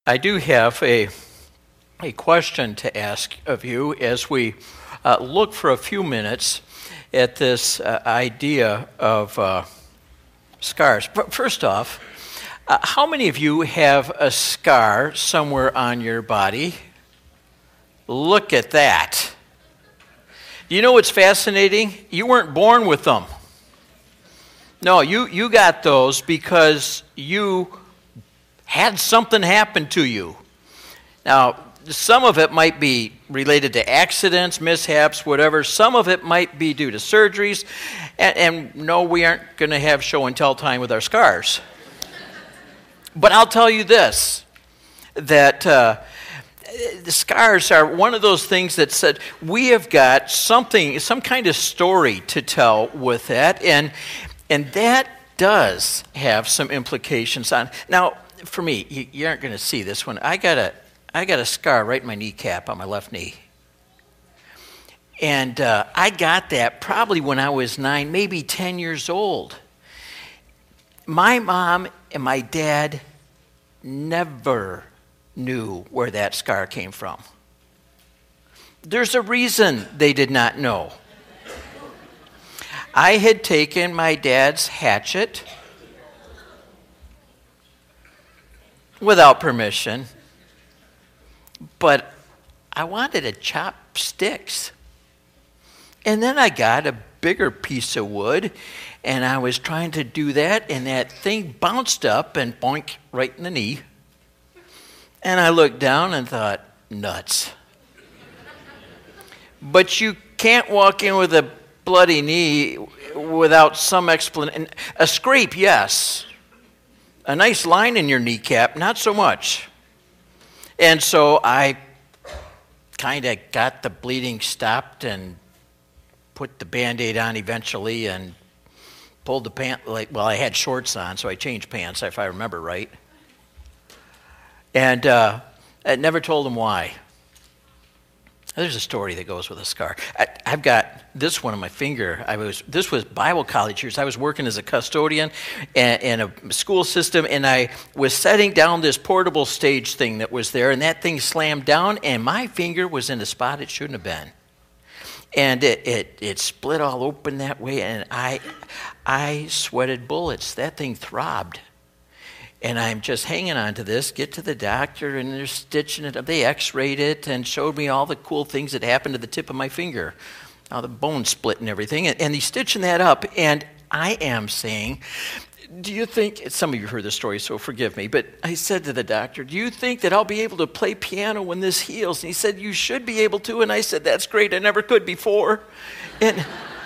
I do have a question to ask of you as we look for a few minutes at this idea of scars. But first off, how many of you have a scar somewhere on your body? Look at that. You know what's fascinating? You weren't born with them. No, you got those because you had something happen to you. Now, some of it might be related to accidents, mishaps, whatever. Some of it might be due to surgeries. And no, we aren't going to have show and tell time with our scars. But I'll tell you this, that the scars are one of those things that said we have got something, some kind of story to tell with that. And that does have some implications on. Now, for me, you aren't going to see this one. I got a scar right in my kneecap on my left knee. And I got that probably when I was 9, maybe 10 years old. My mom and my dad never knew where that scar came from. There's a reason they did not know. I had taken my dad's hatchet without permission, but I wanted to chop sticks. And then I got a bigger piece of wood, and I was trying to do that, and that thing bounced up and boink right in the knee. And I looked down and thought, nuts. But you can't walk in with a bloody knee without some explanation. A scrape, yes. A nice line in your kneecap, not so much. And so I kind of got the bleeding stopped and put the Band-Aid on eventually and pulled the pants. I had shorts on, so I changed pants, if I remember right. And I never told them why. There's a story that goes with a scar. I've got this one on my finger. This was Bible college years. I was working as a custodian in a school system, and I was setting down this portable stage thing that was there, and that thing slammed down, and my finger was in a spot it shouldn't have been. And it split all open that way, and I sweated bullets. That thing throbbed. And I'm just hanging on to this, get to the doctor, and they're stitching it up. They x-rayed it and showed me all the cool things that happened to the tip of my finger. Now the bone split and everything. And he's stitching that up, and I am saying, do you think, some of you heard this story, so forgive me, but I said to the doctor, do you think that I'll be able to play piano when this heals? And he said, you should be able to. And I said, that's great, I never could before. And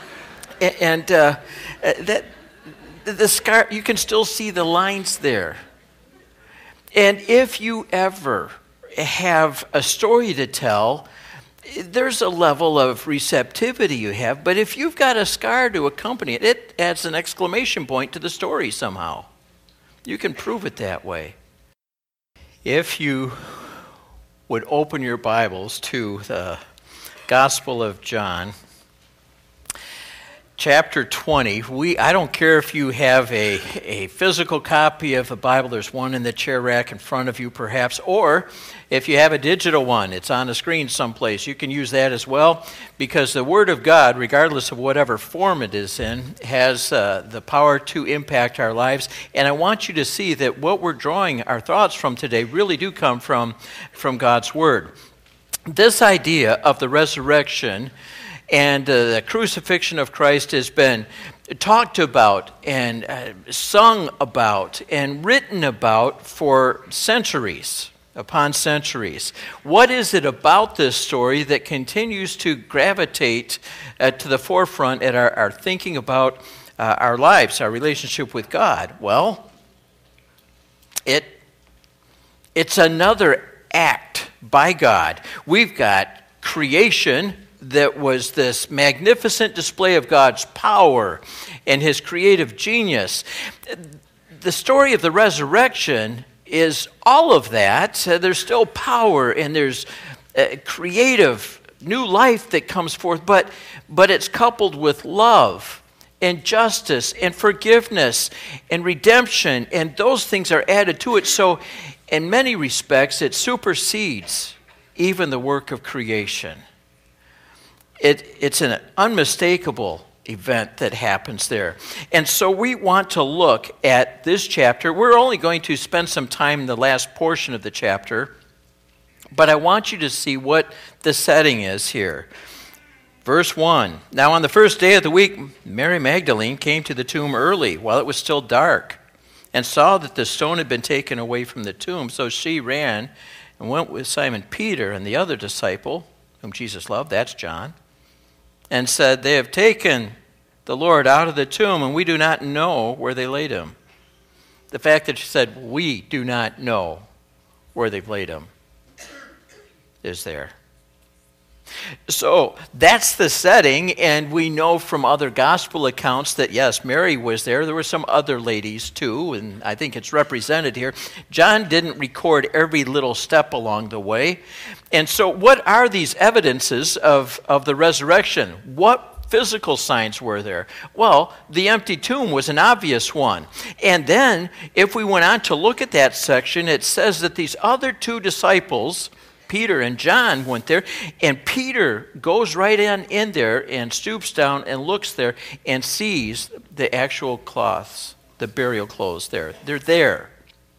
the scar, you can still see the lines there. And if you ever have a story to tell, there's a level of receptivity you have, but if you've got a scar to accompany it, it adds an exclamation point to the story somehow. You can prove it that way. If you would open your Bibles to the Gospel of John, Chapter 20, I don't care if you have a physical copy of the Bible, there's one in the chair rack in front of you perhaps, or if you have a digital one, it's on the screen someplace. You can use that as well, because the Word of God, regardless of whatever form it is in, has the power to impact our lives. And I want you to see that what we're drawing our thoughts from today really do come from God's Word. This idea of the resurrection and the crucifixion of Christ has been talked about and sung about and written about for centuries upon centuries. What is it about this story that continues to gravitate to the forefront at our thinking about our lives, our relationship with God? Well, it's another act by God. We've got creation that was this magnificent display of God's power and his creative genius. The story of the resurrection is all of that. There's still power and there's creative new life that comes forth, but it's coupled with love and justice and forgiveness and redemption, and those things are added to it. So in many respects, it supersedes even the work of creation. It's an unmistakable event that happens there. And so we want to look at this chapter. We're only going to spend some time in the last portion of the chapter, but I want you to see what the setting is here. Verse 1, now on the first day of the week, Mary Magdalene came to the tomb early while it was still dark and saw that the stone had been taken away from the tomb. So she ran and went with Simon Peter and the other disciple, whom Jesus loved, that's John, and said, they have taken the Lord out of the tomb, and we do not know where they laid him. The fact that she said, we do not know where they've laid him, is there. So that's the setting, and we know from other gospel accounts that, yes, Mary was there. There were some other ladies, too, and I think it's represented here. John didn't record every little step along the way. And so what are these evidences of the resurrection? What physical signs were there? Well, the empty tomb was an obvious one. And then, if we went on to look at that section, it says that these other two disciples, Peter and John, went there, and Peter goes right in there and stoops down and looks there and sees the actual cloths, the burial clothes there. They're there.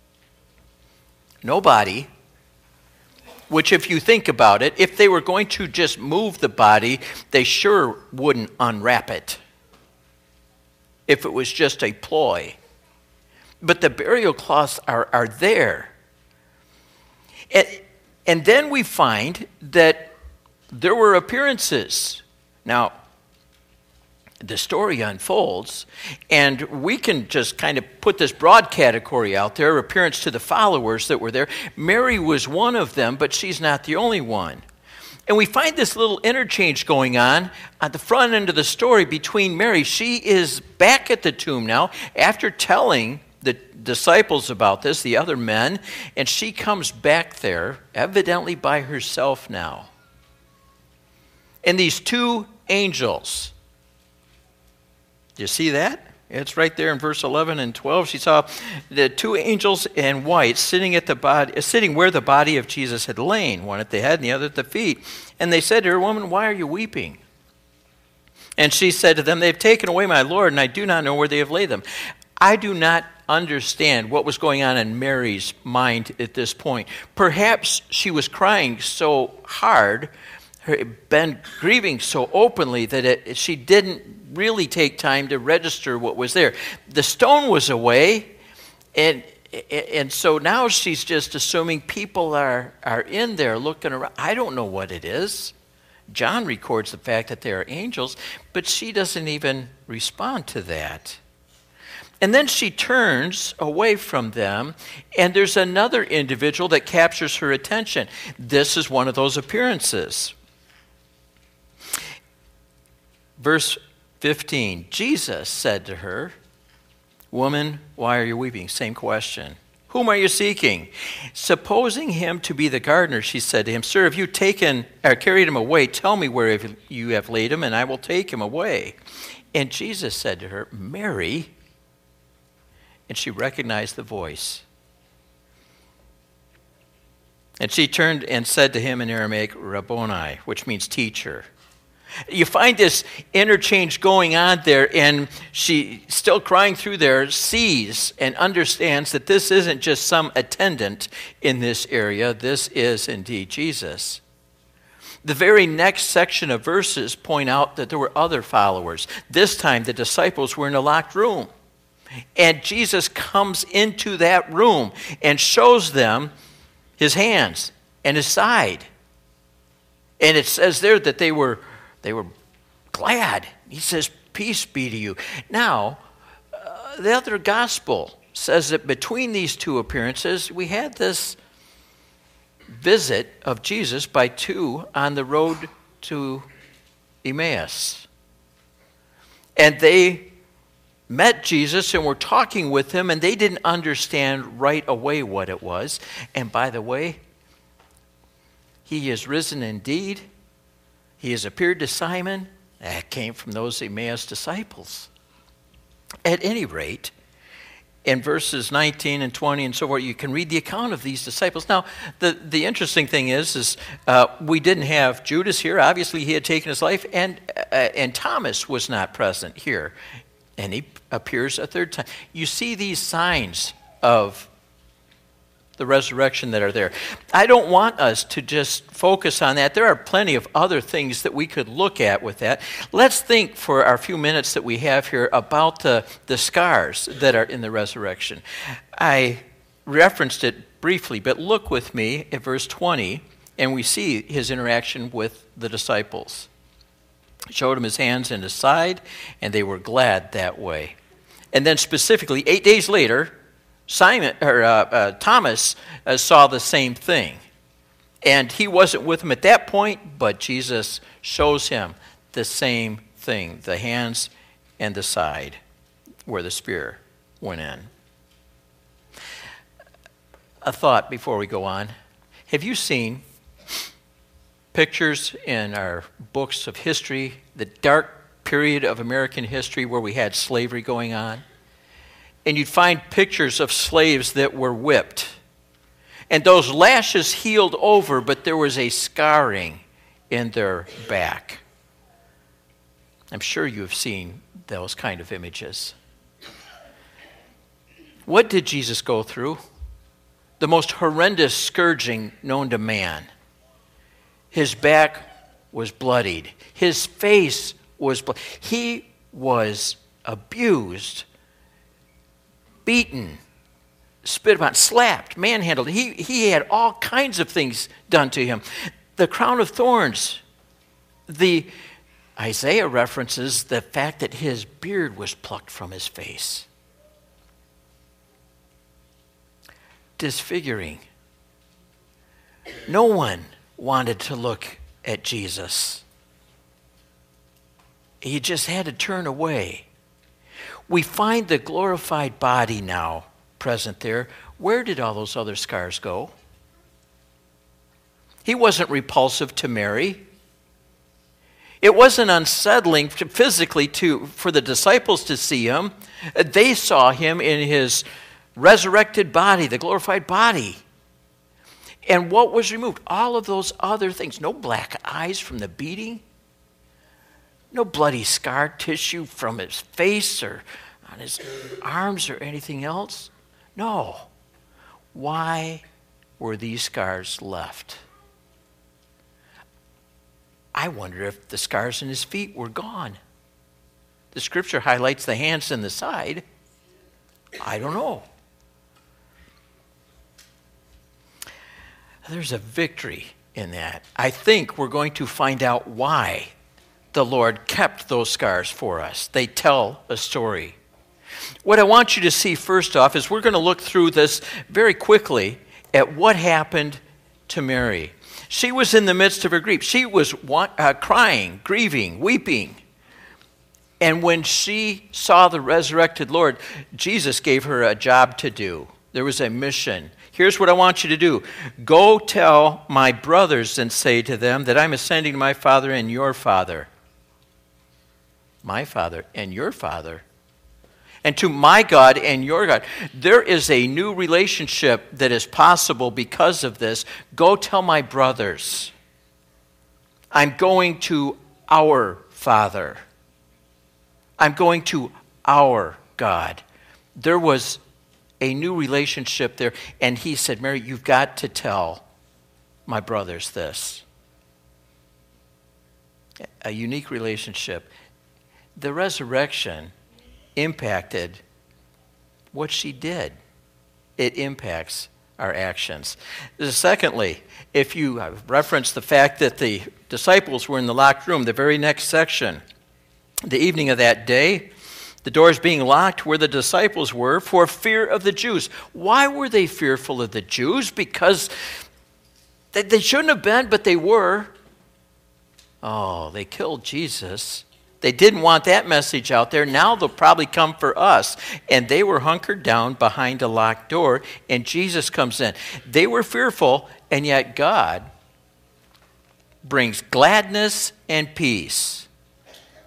No body, which if you think about it, if they were going to just move the body, they sure wouldn't unwrap it if it was just a ploy. But the burial cloths are there. And then we find that there were appearances. Now, the story unfolds, and we can just kind of put this broad category out there, appearance to the followers that were there. Mary was one of them, but she's not the only one. And we find this little interchange going on at the front end of the story between Mary. She is back at the tomb now after telling the disciples about this, the other men, and she comes back there, evidently by herself now. And these two angels, do you see that? It's right there in verse 11 and 12. She saw the two angels in white sitting where the body of Jesus had lain, one at the head and the other at the feet. And they said to her, woman, why are you weeping? And she said to them, they've taken away my Lord, and I do not know where they have laid them. I do not understand what was going on in Mary's mind at this point. Perhaps she was crying so hard, been grieving so openly that she didn't really take time to register what was there. The stone was away, and so now she's just assuming people are in there looking around. I don't know what it is. John records the fact that there are angels, but she doesn't even respond to that. And then she turns away from them, and there's another individual that captures her attention. This is one of those appearances. Verse 15, Jesus said to her, woman, why are you weeping? Same question. Whom are you seeking? Supposing him to be the gardener, she said to him, sir, if you carried him away, tell me where you have laid him, and I will take him away. And Jesus said to her, Mary. And she recognized the voice. And she turned and said to him in Aramaic, Rabboni, which means teacher. You find this interchange going on there, and she, still crying through there, sees and understands that this isn't just some attendant in this area. This is indeed Jesus. The very next section of verses point out that there were other followers. This time the disciples were in a locked room. And Jesus comes into that room and shows them his hands and his side. And it says there that they were glad. He says, peace be to you. Now, the other gospel says that between these two appearances, we had this visit of Jesus by two on the road to Emmaus. And they met Jesus and were talking with him, and they didn't understand right away what it was. And by the way, he is risen indeed. He has appeared to Simon. That came from those Emmaus disciples. At any rate, in verses 19 and 20 and so forth, you can read the account of these disciples. Now, the interesting thing is we didn't have Judas here. Obviously, he had taken his life, and Thomas was not present here. And he appears a third time. You see these signs of the resurrection that are there. I don't want us to just focus on that. There are plenty of other things that we could look at with that. Let's think for our few minutes that we have here about the scars that are in the resurrection. I referenced it briefly, but look with me at verse 20, and we see his interaction with the disciples. He showed him his hands and his side, and they were glad that way. And then specifically, 8 days later, Thomas saw the same thing. And he wasn't with him at that point, but Jesus shows him the same thing, the hands and the side where the spear went in. A thought before we go on. Have you seen pictures in our books of history, the dark period of American history where we had slavery going on? And you'd find pictures of slaves that were whipped. And those lashes healed over, but there was a scarring in their back. I'm sure you have seen those kind of images. What did Jesus go through? The most horrendous scourging known to man. His back was bloodied. His face was bloodied. He was abused, beaten, spit upon, slapped, manhandled. He had all kinds of things done to him. The crown of thorns. The Isaiah references the fact that his beard was plucked from his face. Disfiguring. No one wanted to look at Jesus. He just had to turn away. We find the glorified body now present there. Where did all those other scars go? He wasn't repulsive to Mary. It wasn't unsettling physically for the disciples to see him. They saw him in his resurrected body, the glorified body. And what was removed? All of those other things. No black eyes from the beating. No bloody scar tissue from his face or on his arms or anything else. No. Why were these scars left? I wonder if the scars in his feet were gone. The scripture highlights the hands and the side. I don't know. There's a victory in that. I think we're going to find out why the Lord kept those scars for us. They tell a story. What I want you to see first off is we're going to look through this very quickly at what happened to Mary. She was in the midst of her grief. She was crying, grieving, weeping. And when she saw the resurrected Lord, Jesus gave her a job to do. There was a mission. Here's what I want you to do. Go tell my brothers and say to them that I'm ascending to my Father and your Father. My Father and your Father. And to my God and your God. There is a new relationship that is possible because of this. Go tell my brothers. I'm going to our Father. I'm going to our God. There was a new relationship there. And he said, Mary, you've got to tell my brothers this. A unique relationship. The resurrection impacted what she did. It impacts our actions. Secondly, if you reference the fact that the disciples were in the locked room, the very next section, the evening of that day, the doors being locked where the disciples were for fear of the Jews. Why were they fearful of the Jews? Because they shouldn't have been, but they were. Oh, they killed Jesus. They didn't want that message out there. Now they'll probably come for us. And they were hunkered down behind a locked door, and Jesus comes in. They were fearful, and yet God brings gladness and peace.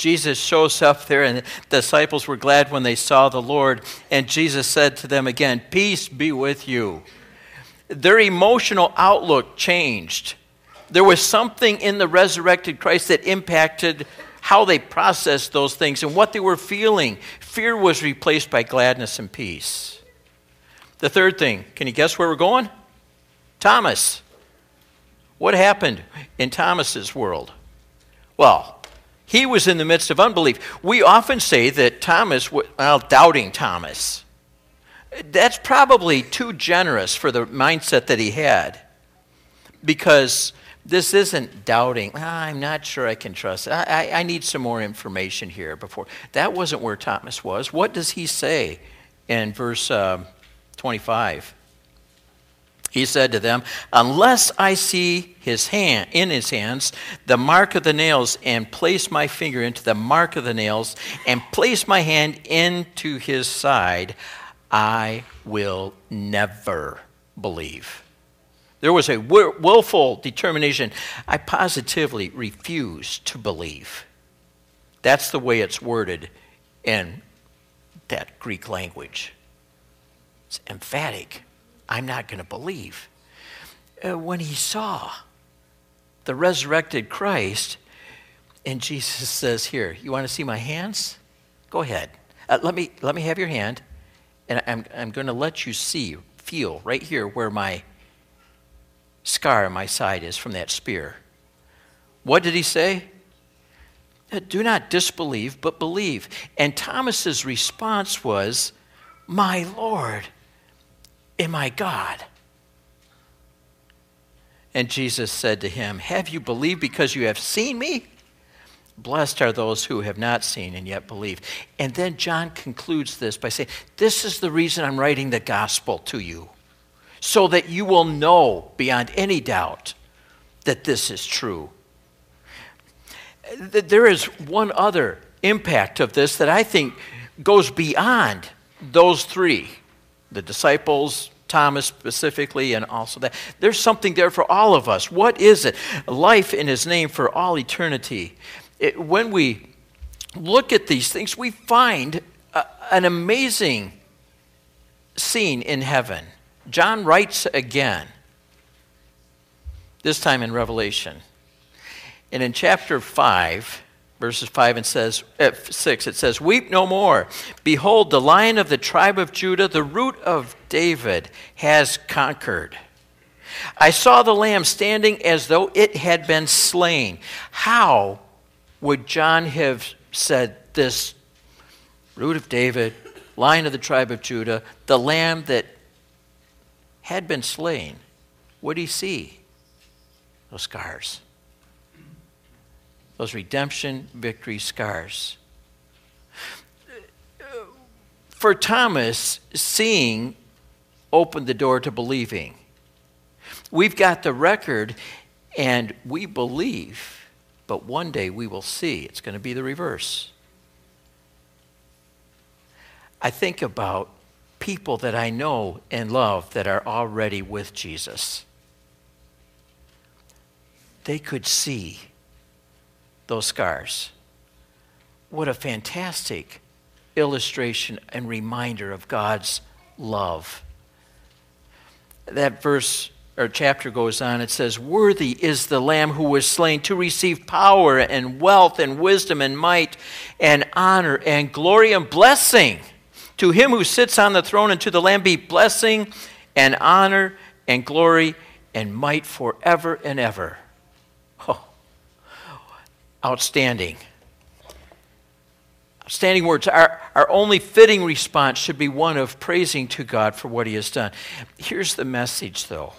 Jesus shows up there, and the disciples were glad when they saw the Lord. And Jesus said to them again, "Peace be with you." Their emotional outlook changed. There was something in the resurrected Christ that impacted how they processed those things and what they were feeling. Fear was replaced by gladness and peace. The third thing, can you guess where we're going? Thomas. What happened in Thomas's world? Well, he was in the midst of unbelief. We often say that Thomas, doubting Thomas. That's probably too generous for the mindset that he had, because this isn't doubting. I'm not sure I can trust it. I need some more information here before. That wasn't where Thomas was. What does he say in verse 25? He said to them, "Unless I see in his hands the mark of the nails, and place my finger into the mark of the nails, and place my hand into his side, I will never believe." There was a willful determination. I positively refuse to believe. That's the way it's worded in that Greek language. It's emphatic. I'm not going to believe. When he saw the resurrected Christ, and Jesus says, "Here, you want to see my hands? Go ahead. Let me have your hand, and I'm going to let you feel right here where my scar on my side is from that spear." What did he say? "Do not disbelieve, but believe." And Thomas's response was, "My Lord and my God." And Jesus said to him, "Have you believed because you have seen me? Blessed are those who have not seen and yet believe." And then John concludes this by saying, "This is the reason I'm writing the gospel to you, so that you will know beyond any doubt that this is true." There is one other impact of this that I think goes beyond those three, the disciples, Thomas specifically, and also that. There's something there for all of us. What is it? Life in his name for all eternity. When we look at these things, we find an amazing scene in heaven. John writes again, this time in Revelation. And in chapter 5, verses 5 and 6, it says, "Weep no more. Behold, the Lion of the tribe of Judah, the Root of David, has conquered. I saw the Lamb standing as though it had been slain." How would John have said this? Root of David, Lion of the tribe of Judah, the Lamb that had been slain. What did he see? Those scars. Those redemption victory scars. For Thomas, seeing opened the door to believing. We've got the record, and we believe, but one day we will see. It's going to be the reverse. I think about people that I know and love that are already with Jesus. They could see those scars. What a fantastic illustration and reminder of God's love. That verse or chapter goes on, it says, "Worthy is the Lamb who was slain to receive power and wealth and wisdom and might and honor and glory and blessing. To him who sits on the throne and to the Lamb be blessing and honor and glory and might forever and ever." Oh, outstanding. Outstanding words. Our only fitting response should be one of praising to God for what he has done. Here's the message, though.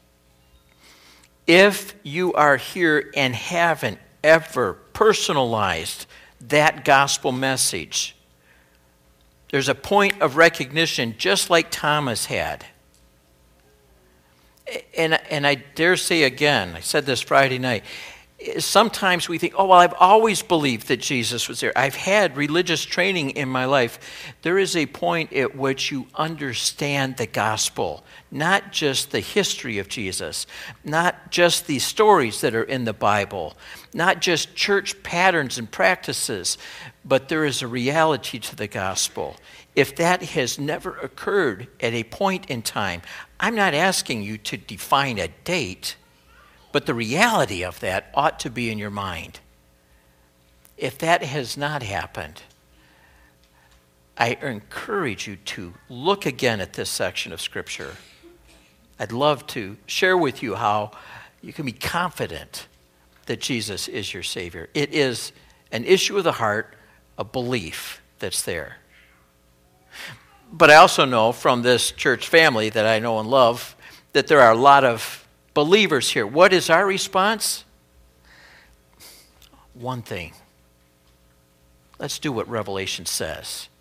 If you are here and haven't ever personalized that gospel message, there's a point of recognition, just like Thomas had. And I dare say again, I said this Friday night, sometimes we think, oh, well, I've always believed that Jesus was there. I've had religious training in my life. There is a point at which you understand the gospel, not just the history of Jesus, not just the stories that are in the Bible, not just church patterns and practices, but there is a reality to the gospel. If that has never occurred at a point in time, I'm not asking you to define a date, but the reality of that ought to be in your mind. If that has not happened, I encourage you to look again at this section of Scripture. I'd love to share with you how you can be confident that Jesus is your Savior. It is an issue of the heart, a belief that's there. But I also know from this church family that I know and love that there are a lot of believers here. What is our response? One thing. Let's do what Revelation says.